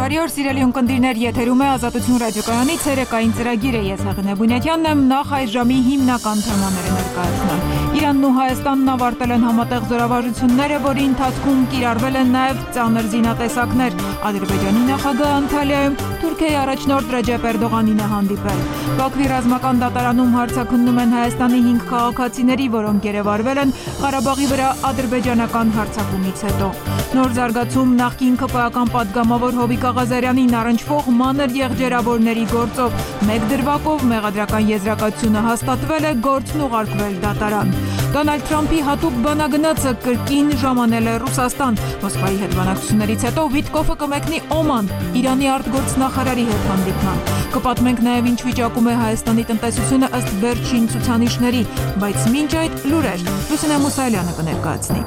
Բարի օր, սիրելի ունկնդիրներ, եթերում է Ազատություն ռադիոկայանի ցերեկային ծրագիրը։ Ես Հեղինե Բունյակյանն եմ, նախ այս ժամի հիմնական թեմաները ներկայացնեմ։ Իրանն ու Հայաստանն ավարտել են համատեղ զորավարժությունները, որի ընթացքում կիրառվել են նաև ծանր զինատեսակներ։ Ադրբեջանի նախագահ Անտալիայում Թուրքիայի առաջնորդ Ռեջեփ Էրդողանին է հանդիպել։ Բաքվի ռազմական դատարանում հարցաքննում են Հայաստանի 5 քաղաքացիների, որոնք գերեվարվել են Ղարաբաղի վրա ադրբեջանական հարձակումից հետո։ Նոր զարգացում նախկին ԿՊԱ-ական պատգամավոր Հովիկ Աղազարյանին առնչվող մանր եղջերավորների գործով։ Մեկ դրվագով մեղադրական եզրակացությունը հաստատվել է, գործն ուղարկվել դատարան։ Դոնալդ Թրամփի հատուկ բանագնացը կրկին ժամանել է Ռուսաստան։ Մոսկվայի հետ բանակցություններից հետո Վիտկոֆը կմեկնի Օման Իրանի արտգործնախարարի հետ հանդիպման։ Կպատմենք նաև ինչ վիճակում է Հայաստանի տնտեսությունը ըստ վերջին ցուցանիշների, բայց մինչ այդ լուրեր Լուսինե Մուսայելյանը կներկայացնի։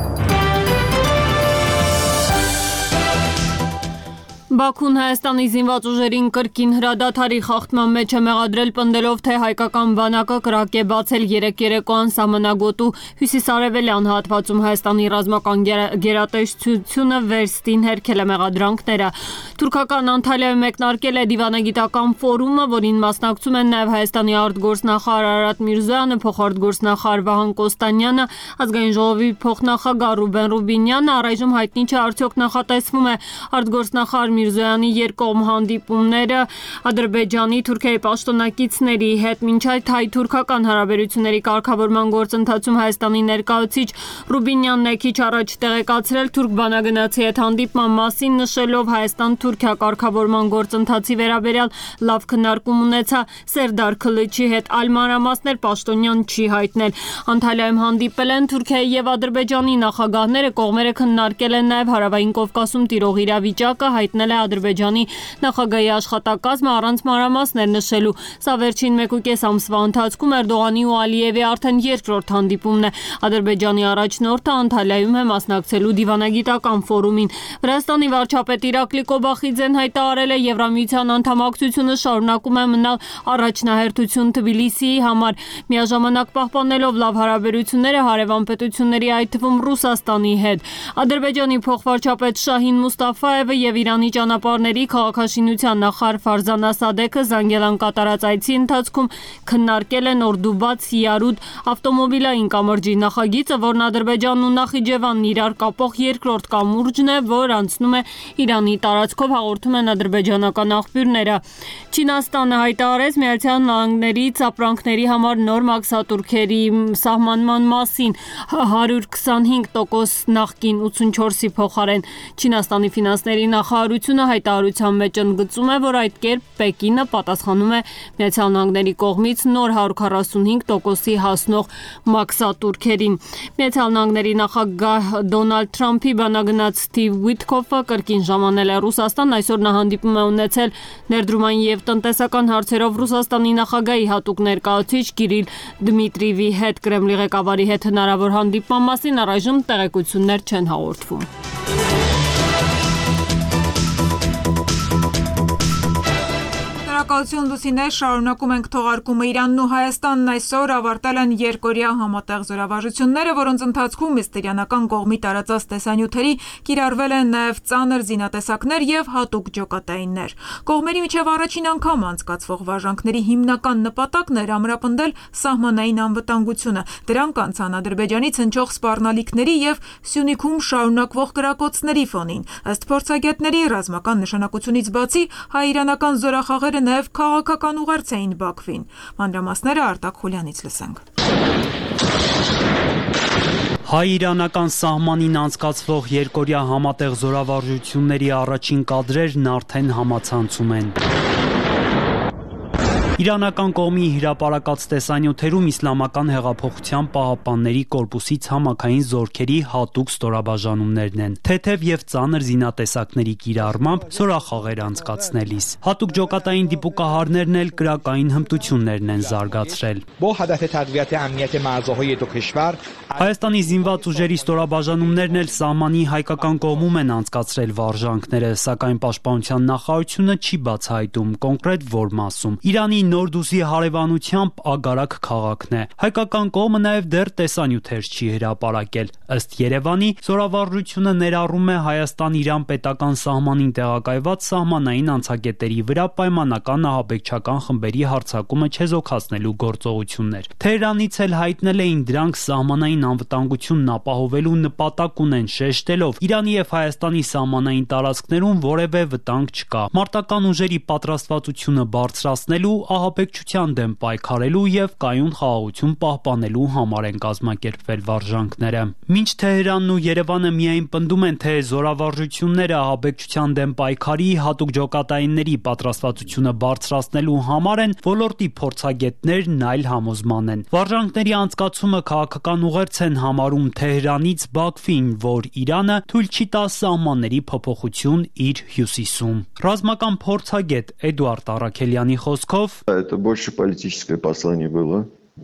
Բաքուն Հայաստանի զինված ուժերին կրկին հրադադարի խախտման մեջ է մեղադրել, պնդելով, թե հայկական բանակը կրակ է բացել 3 երեկոյան սահմանագոտու հյուսիսարևելյան հատվածում Հայաստանի ռազմական գերատեսչությունը վերստին հերքել է մեղադրանքները։ Թուրքական Անտալիայում մեկնարկել է դիվանագիտական ֆորումը, որին մասնակցում են նաև Հայաստանի արտգործնախարար Արարատ Միրզոյանը, փոխարտգործնախարար Վահան Կոստանյանը, ազգային ժողովի փոխնախագահ Ռուբեն Ռուբինյանը։ Առայժմ հայտնի չէ արդյոք նախատեսվում է արտգործնախարար Միրզոյանի երկկողմ հանդիպումները Ադրբեջանի, Թուրքիայի պաշտոնակիցների հետ։ Մինչ այդ հայ-թուրքական հարաբերությունների կարգավորման գործընթացում Հայաստանի ներկայացուցիչ Ռուբինյանն է քիչ առաջ տեղեկացրել թուրք բանագնացի հետ հանդիպման մասին, նշելով Հայաստան-Թուրքիա կարգավորման գործընթացի վերաբերյալ լավ քննարկում ունեցա Սերդար Քլիչի հետ, այլ մանրամասներ պաշտոնյան չի հայտնել։ Անտալիայում հանդիպել են Թուրքիայի եւ Ադրբեջանի նախագահները, կողմերը քննարկել են նաև Հարավային Կովկասում տիրող իրավիճակը, հայտնել է Ադրբեջանի նախագահի աշխատակազմը առանց մանրամասներ նշելու։ Սա վերջին 1.5 ամսվա ընթացքում Էրդողանի ու Ալիևի արդեն երկրորդ հանդիպումն է։ Ադրբեջանի առաջնորդը Անտալիայում է մասնակցելու դիվանագիտական ֆորումին։ Վրաստանի վարչապետ Իրակլի Կոբախիձեն հայտարարել է Եվրամիության անդամակցությունը շարունակում է մնալ առաջնահերթություն Թբիլիսիի համար, միաժամանակ պահպանելով լավ հարաբերությունները հարևան պետությունների, այդ թվում Ռուսաստանի հետ։ Ադրբեջանի փոխվարչապետ Շահին Մուստաֆայևը եւ Իրանի ճանապարհների քաղաքաշինության նախարար Ֆարզանա Սադեքը Զանգելան կատարած այցի ընթացքում քննարկել են Օրդուբաց-Յարուդ ավտոմոբիլային կամրջի նախագիծը, որն Ադրբեջանն ու Նախիջևանն իրար կապող երկրորդ կամուրջն է, որ անցնում է Իրանի տարածքով, հաղորդում են ադրբեջանական աղբյուրները։ Չինաստանը հայտարարեց Միացյալ Նահանգներից ապրանքների համար նոր մաքսատուրքերի սահմանման մասին 125% նախկին 84-ի փոխարեն։ Չինաստանի ֆինանսների նախարարությունը հայտարարության մեջ ընդգծում է, որ այդ կերպ Պեկինը պատասխանում է Միացյալ Նահանգների կողմից նոր 145%-ի հասնող մաքսատուրքերին։ Միացյալ Նահանգների նախագահ Դոնալդ Թրամփի բանագնաց Սթիվ Ուիթկոֆը կրկին ժամանել է Ռուսաստան, այսօր նա հանդիպում է ունեցել ներդրումային եւ տնտեսական հարցերով Ռուսաստանի նախագահի հատուկ ներկայացուցիչ Կիրիլ Դմիտրիևի հետ։ Կրեմլի ղեկավարի հետ հնարավոր հանդիպման մասին առայժմ տեղեկություններ չեն հաղորդվում։ Շնորհակալություն Լուսինե, շարունակում ենք թողարկումը։ Իրանն ու Հայաստանն այսօր ավարտել են երկօրյա համատեղ զորավարժությունները, որոնց ընթացքում միստերիանական կողմի տարածած տեսանյութերի կիրառվել են նաև ծանր զինատեսակներ եւ հատուկ ջոկատայիններ։ Կողմերի միջև առաջին անգամ անցկացվող վարժանքների հիմնական նպատակն էր ամրապնդել սահմանային անվտանգությունը։ Դրանք անցան Ադրբեջանից հնչող սպառնալիքների եւ Սյունիքում շարունակվող կրակոցների ֆոնին։ Ըստ փորձագետների, ռազմական նշանակությունից բացի հայ-իրանական զորախաղերը նաև քաղաքական ուղերձ էին Բաքվին։ Մանրամասները Արտակ Խուլյանից լսենք։ Հայ-իրանական սահմանին անցկացվող երկօրյա համատեղ զորավարժությունների առաջին կադրերն արդեն համացանցում են։ Իրանական կողմի հրապարակած տեսանյութերում Իսլամական հեղափոխության պահապանների կորպուսի ցամաքային զորքերի հատուկ ստորաբաժանումներն են, թեթև եւ ծանր զինատեսակների կիրառմամբ զորախաղեր անցկացնելիս։ Հատուկ ջոկատային դիպուկահարներն էլ կրակային հմտություններն են զարգացրել։ Հայաստանի զինված ուժերի ստորաբաժանումներն էլ սահմանի հայկական կողմում են անցկացրել վարժանքները, սակայն պաշտպանության նախարարությունը չի բացահայտում կոնկրետ որ մասում։ Իրանի Նորդուսի հարևանությամբ Ագարակ քաղաքն է։ Հայկական կողմը նաև դեռ տեսանյութեր չի հրապարակել։ Ըստ Երևանի, զորավարժությունը ներառում է Հայաստան-Իրան պետական սահմանին տեղակայված սահմանային անցակետերի վրա պայմանական ահաբեկչական խմբերի հարձակումը չեզոքացնելու գործողություններ։ Թեհրանից էլ հայտնել էին դրանք սահմանային անվտանգությունն ապահովելու նպատակ ունեն, շեշտելով Իրանի եւ Հայաստանի սահմանային տարածքներում որևէ վտանգ չկա։ Մարտական ուժերի պատրաստվածությունը բարձրացնելու, ահաբեկչության դեմ պայքարելու եւ կայուն խաղաղություն պահպանելու համար են կազմակերպվել վարժանքները։ Մինչ Թեհրանն ու Երևանը միայն պնդում են, թե զորավարժությունները ահաբեկչության դեմ պայքարի, հատուկ ջոկատայինների պատրաստվածությունը բարձրացնելու համար են, ոլորտի փորձագետներն այլ համոզման են։ Վարժանքների անցկացումը քաղաքական ուղերձ են համարում Թեհրանից Բաքվին, որ Իրանը թույլ չի տա սահմանների փոփոխություն իր հյուսիսում։ Ռազմական փորձագետ Էդուարդ Առաքելյանի խոսքով Это больше политическое послание было.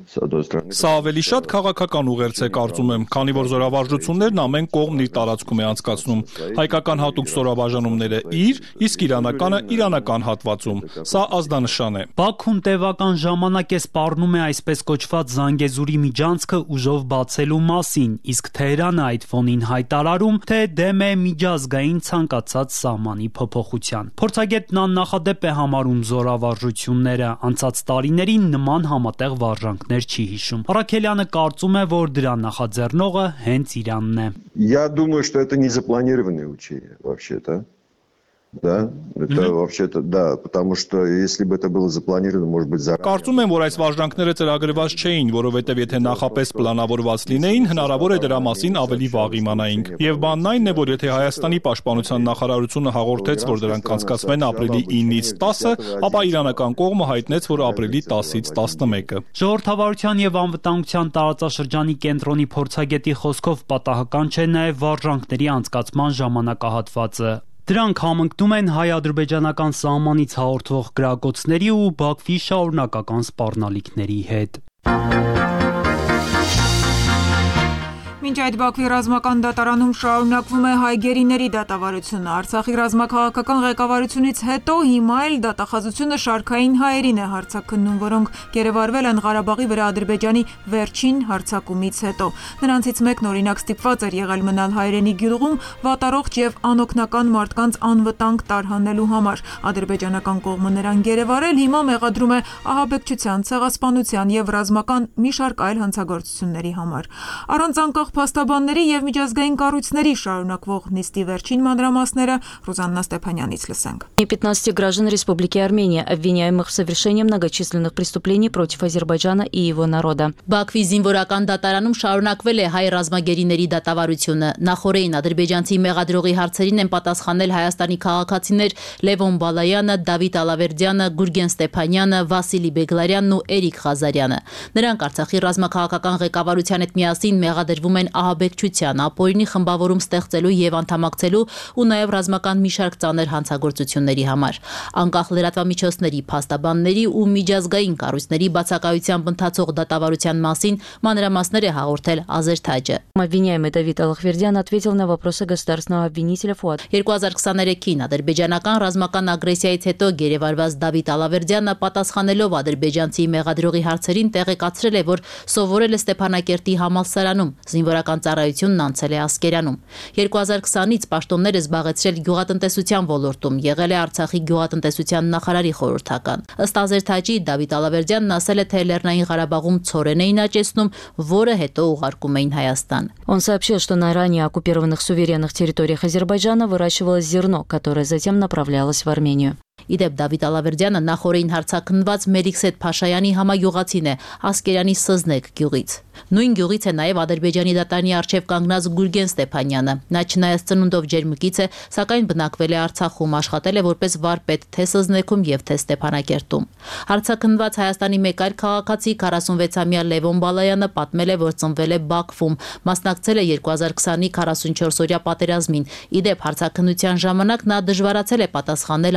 Սա ավելի շատ քաղաքական ուղերձ է կարծում եմ, քանի որ զորավարժություններն ամեն կողմն իր տարածքում է անցկացնում։ Հայկական հատուկ զորավարժանումները իր, իսկ իրանականը իրանական հատվածում։ Սա ազդանշան է։ Բաքուն տևական ժամանակ է սպառնում է այսպես կոչված Զանգեզուրի միջանցքը ուժով բացելու մասին, իսկ Թեհրանը այդ ֆոնին հայտարարում, թե դեմ է միջազգային ցանկացած սահմանի փոփոխության։ Փորձագետն աննախադեպ է համարում զորավարժությունները, անցած տարիներին նման համատեղ վարժանք չի հիշում։ Առաքելյանը կարծում է, որ դրա նախաձեռնողը հենց Իրանն է։ Я думаю, что это не запланированные учения вообще-то. Да, это вообще-то, да, потому что если бы это было запланировано, может быть, заранее. Կարծում եմ, որ այս վարժանքները ծրագրված չէին, որովհետև եթե նախապես պլանավորված լինեին, հնարավոր է դրա մասին ավելի վաղ իմանայինք։ Եվ բանն այն է, որ եթե Հայաստանի պաշտպանության նախարարությունը հաղորդեց, որ դրանք կանցկացվեն ապրիլի 9-ից 10-ը, ապա իրանական կողմը հայտնեց, որ ապրիլի 10-ից 11-ը։ Ժողովրդավարության եւ անվտանգության տարածաշրջանի կենտրոնի փորձագետի խոսքով պատահական չէ նաեւ վարժանքների անցկացման ժամանակահատվածը։ Դրանք համընկնում են հայ-ադրբեջանական սահմանից հաղորդվող գրակոծների ու Բաքվի շարունակական սպառնալիքների հետ։ Մինչ այդ Բաքվի ռազմական դատարանում շարունակվում է հայ գերիների դատավարությունը։ Արցախի ռազմաքաղաքական ղեկավարությունից հետո հիմա էլ դատախազությունը շարքային հայերին է հարձակնում, որոնք գերեվարվել են Ղարաբաղի վրա Ադրբեջանի վերջին հարձակումից հետո։ Նրանցից մեկն օրինակ ստիպված էր եղել մնալ հայրենի գյուղում վատառողջ եւ անօգնական մարդկանց անվտանգ տարհանելու համար։ Ադրբեջանական կողմը նրան գերեվարել հիմա մեղադրում է ահաբեկչության, ցեղասպանության եւ ռազմական մի շարք այլ հանցագործությունների համար։ Առանց անկախ փաստաբանների եւ միջազգային կառույցների շարունակվող նիստի վերջին մանրամասները Ռուզաննա Ստեփանյանից լսենք։ 15 граждан Республики Армения, обвиняемых в совершении многочисленных преступлений против Азербайджана и его народа. Բաքվի զինվորական դատարանում շարունակվել է հայ ռազմագերիների դատավարությունը։ Նախորդին ադրբեջանցի մեղադրողի հարցերին են պատասխանել Հայաստանի քաղաքացիներ Լևոն Բալայանը, Դավիթ Ալավերդյանը, Գուրգեն Ստեփանյանը, Վասիլի Բեգլարյանն ու Էրիկ Ղազարյանը։ Նրանք Արցախի ռազմաքաղաքական ղեկավարության հետ միասին մեղադրվում են ահաբեկչության, ապօրինի խմբավորում ստեղծելու եւ անդամակցելու ու նաեւ ռազմական մի շարք ծանր հանցագործությունների համար։ Անկախ լրատվամիջոցների, փաստաբանների ու միջազգային կառույցների բացակայությամբ ընթացող դատավարության մասին մանրամասներ է հաղորդել Ազերթաջը։ Обвиняемый Давид Алахвердян ответил на вопросы государственного обвинителя ФУАД. 2023-ին ադրբեջանական ռազմական ագրեսիայից հետո գերեվարված Դավիթ Ալավերդյանը պատասխանելով ադրբեջանցի մեղադրողի հարցերին տեղեկացրել է, որ սովորել է Ստեփանակերտի համալսարանում, զինվորական ծառայությունն անցել է Ասկերանում։ 2020-ից պաշտոններ է զբաղեցրել գյուղատնտեսության ոլորտում, եղել է Արցախի գյուղատնտեսության նախարարի խորհրդական։ Ըստ Ազերթաջի Դավիթ Ալավերդյանն ասել է, թե Լեռնային Ղարաբաղում ցորեն էին աճեցնում, որը հետո ուղարկում էին Հայաստան։ Он сообщил, что на ранее оккупированных суверенных территориях Азербайджана выращивалось зерно, которое затем направлялось в Армению. Իդեպ Դավիթ Ալավերդյանը նախորդին հարցակնված Մերիքսետ Փաշայանի համագյուղացին է Ասկերանի Սզնեկ գյուղից։ Նույն գյուղից է նաև Ադրբեջանի դատարանի առջև կանգնած Գուրգեն Ստեփանյանը։ Նա չնայած ծնունդով ջերմուկից է, սակայն բնակվել է Արցախում, աշխատել է որպես վարպետ թե Սզնեքում եւ թե Ստեփանակերտում։ Հարցակնված Հայաստանի մեկ այլ քաղաքացի 46-ամյա Լևոն Բալայանը պատմել է, որ ծնվել է Բաքվում, մասնակցել է 2020-ի 44-օրյա պատերազմին։ Իդեպ հարցակնության ժամանակ նա դժվարացել է պատասխանել Ադրբեջանի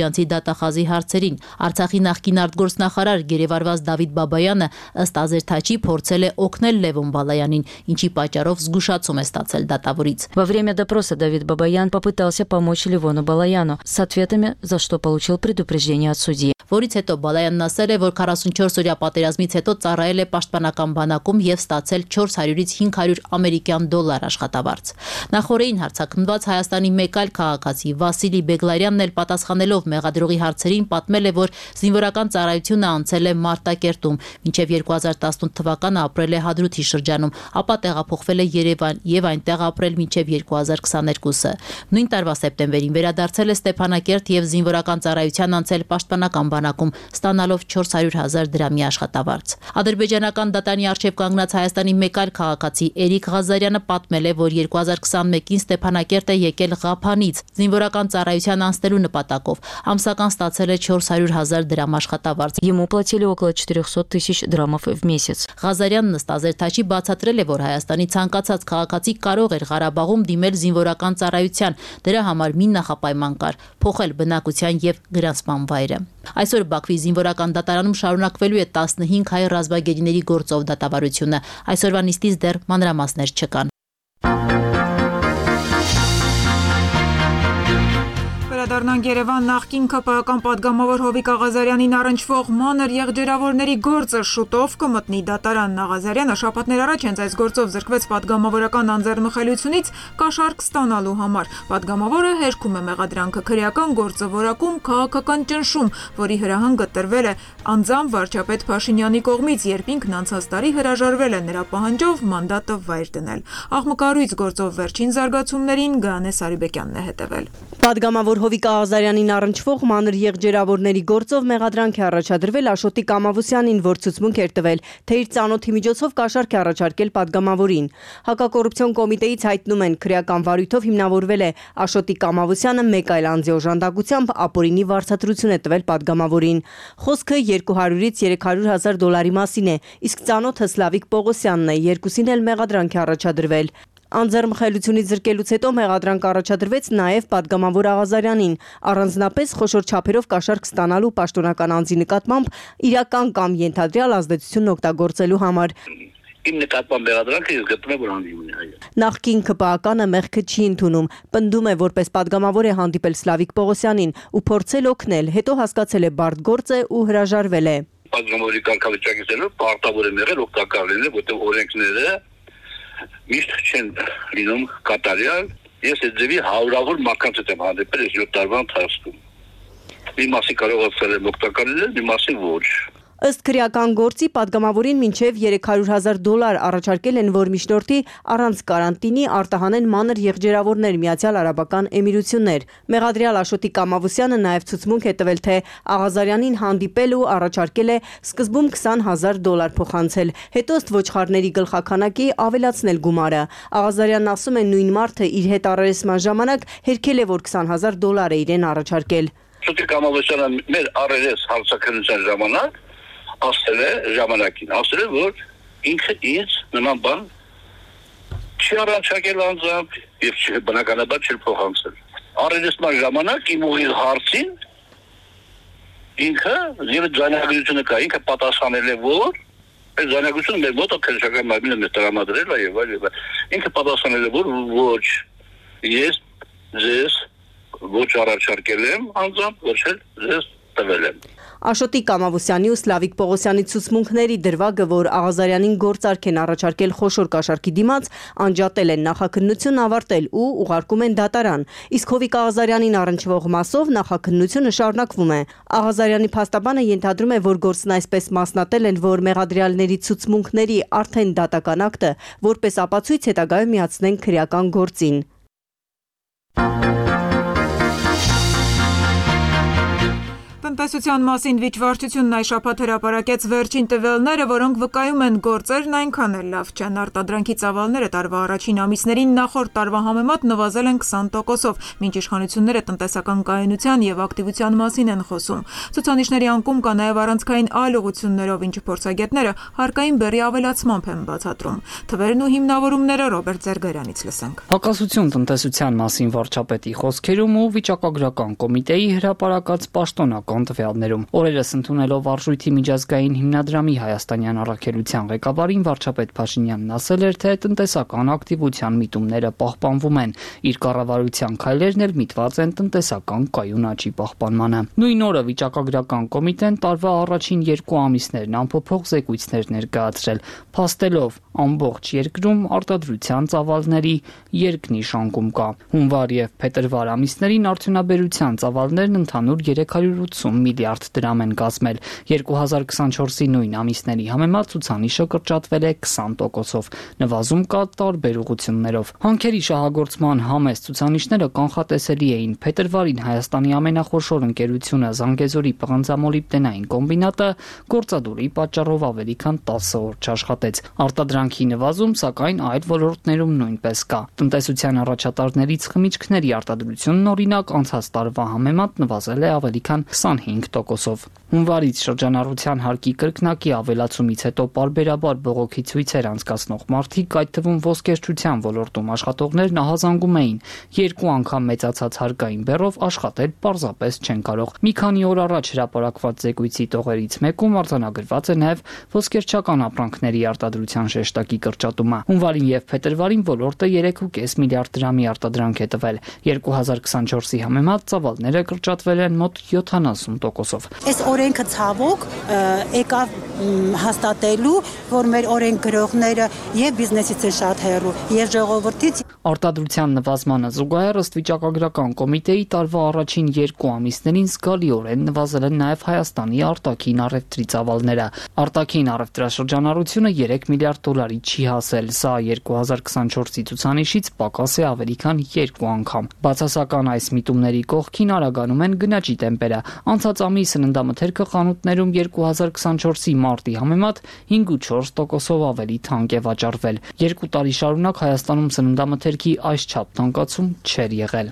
ադրբեջանցի դատախազի հարցերին։ Արցախի նախկին արտգործնախարար գերեվարված Դավիթ Բաբայանը ըստ Ազերթաչի փորձել է օգնել Լևոն Բալայանին, ինչի պատճառով զգուշացում է ստացել դատավորից։ Во время допроса Давид Бабаян попытался помочь Левону Балаяну с ответами, за что получил предупреждение от судьи. Որից հետո Բալայանն ասել է, որ 44-օրյա պատերազմից հետո ծառայել է պաշտպանական բանակում եւ ստացել 400-ից 500 ամերիկյան դոլար աշխատավարձ։ Նախորդին հարցաքննված Հայաստանի մեկ այլ քաղաքացի Վասիլի Բեգլարյանն էլ պատասխանելով մեղադրողի հարցերին պատմել է, որ զինվորական ծառայությունը անցել է Մարտակերտում, մինչև 2018 թվականը ապրել է Հադրութի շրջանում, ապա տեղափոխվել է Երևան եւ այնտեղ ապրել մինչև 2022-ը։ Նույն տարվա սեպտեմբերին վերադարձել է Ստեփանակերտ եւ զինվորական ծառայության անցել պաշտպանական բանակում, ստանալով 400,000 դրամի աշխատավարձ։ Ադրբեջանական դատանի առջև կանգնած Հայաստանի մեկ այլ քաղաքացի Էրիկ Ղազարյանը պատմել է, որ 2021-ին Ստեփանակերտ է եկել Ղափանից զինվորական ծառայության անցնելու նպատակով, ամսական ստացել է 400,000 դրամ աշխատավարձ։ Ему платили около 400 тысяч драмов в месяц. Ղազարյանն ըստ Ազերթաչի բացատրել է, որ Հայաստանի ցանկացած քաղաքացի կարող էր Ղարաբաղում դիմել զինվորական ծառայության, դրա համար մի նախապայման կար՝ փոխել բնակության եւ գրանցման վայրը։ Այսօր Բաքվի զինվորական դատարանում շարունակվելու է 15 հայ ռազմագերիների գործով դատավարությունը։ Այսօրվա նիստից դեռ մանրամասներ չկան։ Վերադառնանք Երևան, նախկին ԿՊԱ-ական պատգամավոր Հովիկ Աղազարյանին առնչվող մանր եղջերավորների գործը շուտով կմտնի դատարան։ Աղազարյանը շաբաթներ առաջ հենց այս գործով զրկվեց պատգամավորական անձեռնմխելիությունից կաշառք ստանալու համար։ Պատգամավորը հերքում է մեղադրանքը քրեական գործը որակում քաղաքական ճնշում, որի հրահանգը տրվել է անձամբ վարչապետ Փաշինյանի կողմից, երբ ինքն անցած տարի հրաժարվել է նրա պահանջով մանդատը վայր դնել։ Աղմկարույց գործով վերջին զարգացումներին Գայանե Սարիբեկյանն է հետևել։ Պատգամավոր Հովիկ Աղազարյանին առնչվող մանր եղջերավորների գործով մեղադրանք է առաջադրվել Աշոտիկ Ամավոսյանին, որ ցուցմունք էր տվել, թե իր ծանոթի միջոցով կաշառք է առաջարկել պատգամավորին։ Հակակոռուպցիոն կոմիտեից հայտնում են, քրեական վարույթով հիմնավորվել է Աշոտիկ Ամավոսյանը մեկ այլ անձի օժանդակությամբ ապօրինի վարձատրություն է տվել պատգամավորին։ Խոսքը 200-ից 300,000 դոլարի մասին է, իսկ ծանոթը Սլավիկ Պողոսյանն է, երկուսին էլ մեղադրանք է առաջադրվել։ Անձեռնմխելիությունից զրկելուց հետո մեղադրանք առաջադրվեց նաև պատգամավոր Աղազարյանին, առանձնապես խոշոր չափերով կաշառք ստանալու պաշտոնական անձի նկատմամբ իրական կամ ենթադրյալ ազդեցությունն օգտագործելու համար։ Իմ նկատմամբ մեղադրանքը ես գտնում եմ, որ հանդիպում է։ Նախկին ԿՊԱ-կանը մեղքը չի ընդունում, պնդում է, որպես պատգամավոր է հանդիպել Սլավիկ Պողոսյանին ու փորձել օգնել, հետո հասկացել է բարդ գործ է ու հրաժարվել է։ Պատգամավորի կարգավիճակը պարտավոր է եղել օգտակար լինել, որտեղ օրենքները միշտ չեն լինում կատարյալ։ Ես այդ ձևի հարյուրավոր մարդկանց հետ եմ հանդիպել այս 7 տարվա ընթացքում։ Մի մասի կարողացել եմ օգտակար լինել, մի մասի ոչ։ Ըստ քրեական գործի պատգամավորին մինչև 300,000 դոլար առաջարկել են, որ միջնորդի առանց կարանտինի արտահանեն մանր եղջերավորներ Միացյալ Արաբական Էմիրություններ։ Մեղադրյալ Աշոտիկ Ամավոսյանը նաև ցուցմունք է տվել, թե Աղազարյանին հանդիպել ու առաջարկել է սկզբում 20,000 դոլար փոխանցել, հետո ըստ ոչխարների գլխաքանակի ավելացնել գումարը։ Աղազարյանն ասում է, նույն մարդը իր հետ առերեսման ժամանակ հերքել է, որ 20,000 դոլար է իրեն առաջարկել։ Աշոտիկ Ամավոսյանը մեր առերես հարցաքննության ժամանակ ասել է ժամանակին, ասել է, որ ինքը ինձ նման բան չի առաջարկել անձամբ եւ բնականաբար չի փոխանցել։ Առերեսման ժամանակ իմ ուղիղ հարցին ինքը եւ ձայնագրությունը կա, ինքը պատասխանել է, որ այս ձայնագրությունը մեր մոտ քրեական մարմինը մեզ տրամադրել է եւ այլ։ Ինքը պատասխանել է, որ ոչ, ես ձեզ ոչ առաջարկել եմ անձամբ, ոչ էլ ձեզ տվել եմ։ Աշոտիկ Ամավոսյանի ու Սլավիկ Պողոսյանի ցուցմունքների դրվագը, որ Աղազարյանին գործարք են առաջարկել խոշոր կաշառքի դիմաց, անջատել են, նախաքննություն ավարտել ու ուղարկում են դատարան։ Իսկ Հովիկ Աղազարյանին առնչվող մասով նախաքննությունը շարունակվում է։ Աղազարյանի փաստաբանը ենթադրում է, որ գործն այսպես մասնատել են, որ մեղադրյալների ցուցմունքների արդեն դատական ակտը որպես ապացույց հետագայում միացնեն քրեական գործին։ Տնտեսության մասին վիճվարչությունն այս շաբաթ հրապարակեց վերջին տվյալները, որոնք վկայում են գործերն այնքան էլ լավ չեն։ Արտադրանքի ծավալները տարվա առաջին ամիսներին նախորդ տարվա համեմատ նվազել են 20%-ով, մինչ իշխանությունները տնտեսական կայունության եւ ակտիվության մասին են խոսում։ Ցուցանիշների անկում կա նաեւ առանցքային այլ ուղղություններով, ինչը փորձագետները հարկային բեռի ավելացմամբ են բացատրում։ Թվերն ու հիմնավորումները Ռոբերտ Զերգարյանից լսենք։ Հակասություն տնտեսության մասին վարչապետի խոսքերում ու վիճակագրական կոմիտեի հրապարակած պաշտոնական տվյալներում։ Օրերս ընդունելով արժույթի միջազգային հիմնադրամի հայաստանյան առաքելության ղեկավարին վարչապետ Փաշինյանն ասել էր, թե տնտեսական ակտիվության միտումները պահպանվում են, իր կառավարության քայլերն էլ միտված են տնտեսական կայուն աճի պահպանմանը։ Նույն օրը վիճակագրական կոմիտեն տարվա առաջին 2 ամիսներն անփոփոխ զեկույցներ ներկայացրել, փաստելով ամբողջ երկրում արտադրության ծավալների երկնիշ անկում կա։ Հունվար եւ փետրվար ամիսներին արդյունաբերության ծավալներն ընդհանուր 380 միլիարդ դրամ են կազմել։ 2024-ի նույն ամիսների համեմատ ցուցանիշը կրճատվել է 20%-ով։ Նվազում կա տարբեր ուղղություններով։ Հանքերի շահագործման համեստ ցուցանիշները կանխատեսելի էին։ Փետրվարին Հայաստանի ամենախոշոր ընկերությունը Զանգեզուրի պղնձամոլիբդենային կոմբինատը գործադուլի պատճառով ավելի քան 10 օր չաշխատեց։ Արտադրանքի նվազում, սակայն այլ ոլորտներում նույնպես կա։ Տնտեսության առաջատարներից խմիչքների արտադրությունն օրինակ անցած տարվա համեմատ նվազել է ավելի քան 25%-ով։ Հունվարից շրջանառության հարկի կրկնակի ավելացումից հետո պարբերաբար բողոքի ցույցեր անցկացնող մարդիկ, այդ թվում ոսկերչության ոլորտում աշխատողներ նահազանգում էին։ 2 անգամ մեծացած հարկային բեռով աշխատել պարզապես չեն կարող։ Մի քանի օր առաջ հրապարակված զեկույցի տողերից մեկում արձանագրված է նաև ոսկերչական ապրանքների արտադրության շեշտակի կրճատումը։ Հունվարին եւ փետրվարին ոլորտը 3.5 միլիարդ դրամի արտադրանք է տվել։ 2024-ի համեմատ ծավալները կրճատվել են մոտ 70%-ով։ Այս օրենքը ցավոք եկավ հաստատելու, որ մեր օրենք գրողները եւ բիզնեսից են շատ հեռու եւ ժողովրդից արտադրության նվազմանը զուգահեռ ըստ վիճակագրական կոմիտեի տարվա առաջին 2 ամիսներին զգալիորեն նվազել են նաև Հայաստանի արտաքին առևտրի ծավալները։ Արտաքին առևտրաշրջանառությունը 3 միլիարդ դոլարի չի հասել, սա 2024-ի ցուցանիշից պակաս է ավելի քան 2 անգամ։ Բացասական այս միտումների կողքին արագանում են գնաճի տեմպերը։ Անցած ամիս սննդամթերքը խանութներում 2024-ի մարտի համեմատ 5.4%-ով ավելի թանկ է վաճառվել։ 2 տարի շարունակ Հայաստանում սննդամթերքի այսչափ թանկացում չէր եղել։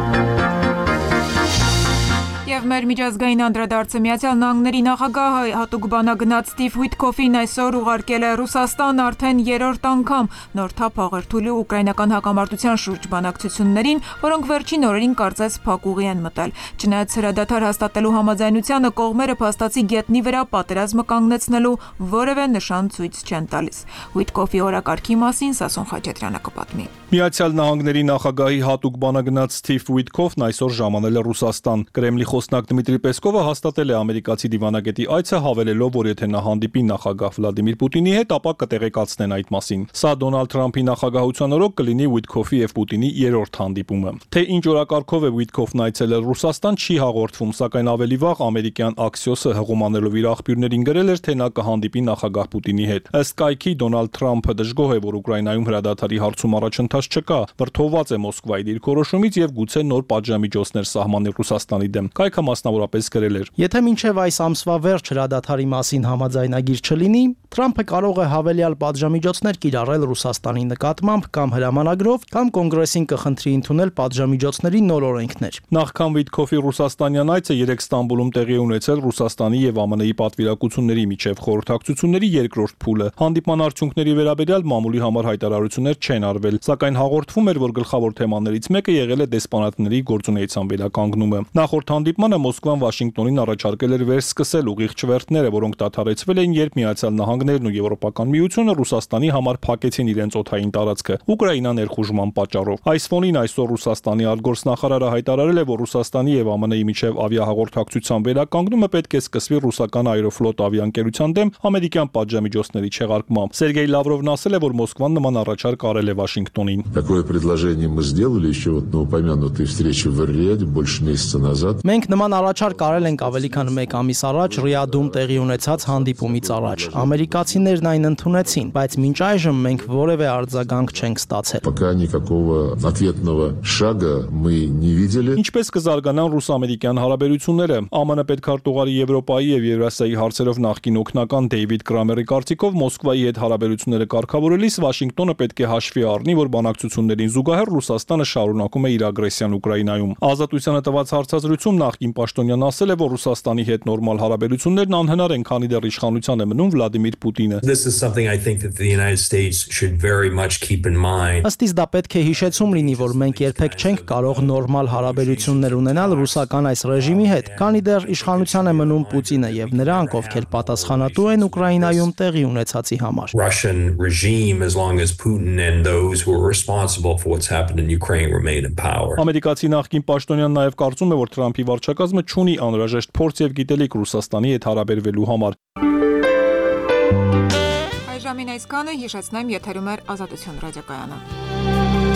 Եվ մեր միջազգային անդրադարձը Միացյալ Նահանգների նախագահ հատուկ բանագնաց Սթիվ Ուիթքոֆին այսօր ուղարկել է Ռուսաստան արդեն 3-րդ անգամ նոր թափ աղերթուլի ուկրաինական հակամարտության շուրջ բանակցություններին, որոնք վերջին օրերին կարծես փակուղի են մտել։ Չնայած հրադադար հաստատելու համաձայնությանը կողմերը փաստացի գետնի վրա պատերազմը կանգնեցնելու որևէ նշան ցույց չեն տալիս։ Ուիթքոֆի օրակարգի մասին Սասուն Խաչատրյանը կպատմի։ Միացյալ Նահանգների նախագահի հատուկ բանագնաց Սթիվ Ուիթքոֆն այսօր ժամանել է Ռուսաստան։ Կրեմլի խոսնակ Դմիտրի Պեսկովը հաստատել է ամերիկացի դիվանագետի այցը, հավելելով, որ եթե նա հանդիպի նախագահ Վլադիմիր Պուտինի հետ, ապա կտեղեկացնեն այդ մասին։ Սա Դոնալդ Թրամփի նախագահության օրոք կլինի Ուիթքոֆի եւ Պուտինի 3-րդ հանդիպումը։ Թե ինչ օրակարգով է Ուիթքոֆն այցելել Ռուսաստան, չի հաղորդվում, սակայն ավելի վաղ ամերիկյան Axios-ը հղումանելով իր աղբյուրներին գրել էր, թե նա կհանդիպի նախագահ Պուտինի հետ։ Ըստ կայքի Դոնալդ Թրամփը դժգոհ է, որ Ուկրաինայում հրադադարի հարցում առաջընթաց չկա, վրդովված է Մոսկվայի դիրքորոշումից եւ գուցե նոր պատժամիջոցներ սահմանի Ռուսաստանի դեմ։ Կայքը մասնավորապես գրել էր. Եթե մինչև այս ամսվա վերջ հրադադարի մասին համաձայնագիր չլինի, Թրամփը կարող է հավելյալ պատժամիջոցներ կիրառել Ռուսաստանի նկատմամբ կամ հրամանագրով, կամ կոնգրեսին կխնդրի ընդունել պատժամիջոցների նոր օրենքներ։ Նախքան Ուիթքոֆի ռուսաստանյան այցը 3 Ստամբուլում տեղի ունեցել Ռուսաստանի եւ ԱՄՆ-ի պատվիրակությունների միջև խորհրդակցությունների երկրորդ փուլը։ Հանդիպման արդյունքների վերաբերյալ մամուլի համար հայտարարություններ չեն արվել, սակայն հաղորդվում էր, որ գլխավոր թեմաներից մեկը եղել է դեսպանատների գործունեության վերականգնումը։ Նախորդ հանդիպմանը Մոսկվան Վաշինգտոնին առաջարկել էր վերսկսել ուղիղ չվերթները, որոնք դադարեցվել էին, երբ Միացյալ Նահանգներն ու Եվրոպական միությունը Ռուսաստանի համար փակեցին իրենց օդային տարածքը Ուկրաինա ներխուժման պատճառով։ Այս ֆոնին այսօր Ռուսաստանի արտգործնախարարը հայտարարել է, որ Ռուսաստանի եւ ԱՄՆ-ի միջև ավիահաղորդակցության վերականգնումը պետք է սկսվի ռուսական Aeroflot ավիաընկերության դեմ ամերիկյան պատժամիջոցների չեղարկմամբ։ Սերգեյ Լավրովն ասել է, որ Մոսկվան նման առաջարկ արել է Վաշինգտոնին։ Такое предложение мы сделали еще вот на упомянутой встрече в Эр-Рияде больше месяца назад. Մենք Մենք նման առաջարկ արել ենք ավելի քան 1 ամիս առաջ Ռիադում տեղի ունեցած հանդիպումից առաջ։ Ամերիկացիներն այն ընդունեցին, բայց մինչ այժմ մենք որևէ արձագանք չենք ստացել։ Пока никакого ответного шага мы не видели. Ինչպես կզարգանան ռուս-ամերիկյան հարաբերությունները։ ԱՄՆ պետքարտուղարի Եվրոպայի եւ Եվրասիայի հարցերով նախկին օգնական Դեյվիդ Կրամերի կարծիքով Մոսկվայի հետ հարաբերությունները կարգավորելիս Վաշինգտոնը պետք է հաշվի առնի, որ բանակցություններին զուգահեռ Ռուսաստանը շարունակում է իր ագրեսիան Ուկրաինայում։ Ազատությանը տված հարցազրույցում նախկին պաշտոնյան ասել է, որ Ռուսաստանի հետ նորմալ հարաբերություններն անհնար են, քանի դեռ իշխանության է մնում Վլադիմիր Պուտինը։ This is something I think that the United States should very much keep in mind. Ըստ իս դա պետք է հիշեցում լինի, որ մենք երբեք չենք կարող նորմալ հարաբերություններ ունենալ ռուսական այս ռեժիմի հետ, քանի դեռ իշխանության է մնում Պուտինը եւ նրանք, ովքեր պատասխանատու են Ուկրաինայում տեղի ունեցածի համար։ Russian regime as long as Putin and those who are responsible for what's happened in Ukraine remain in power. Ամերիկացի նախկին պաշտոնյան նաև կարծում է, որ Թրամփի վարչակազմը չունի անհրաժեշտ փորձ եւ գիտելիք Ռուսաստանի հետ հարաբերվելու համար։ Այժմին այսքանը հիշեցնեմ եթերում էր Ազատություն ռադիոկայանը։